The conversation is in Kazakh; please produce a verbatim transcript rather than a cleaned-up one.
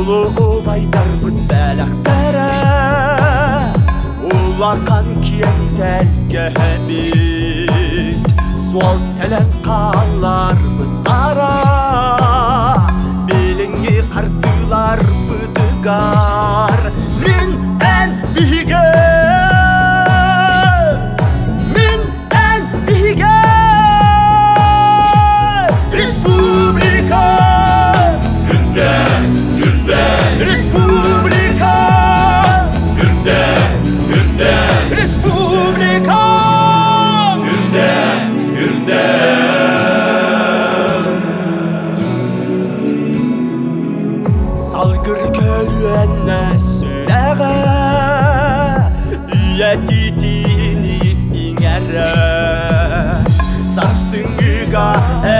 Улуу байдарбыт бәләктәре, улақан киемтәлгә бит. Суал тәлән қалар бытара, беліңе қартылар бытыгар. Мин ән биге, мин ән биге. Республика, Гүлдән, гүлдән, республика, гүлдән, гүлдән, республика. гүлдән, гүлдән. Салгыр көлүәннә сүрәгә, үйә титини иңәрә. Сарсыңыга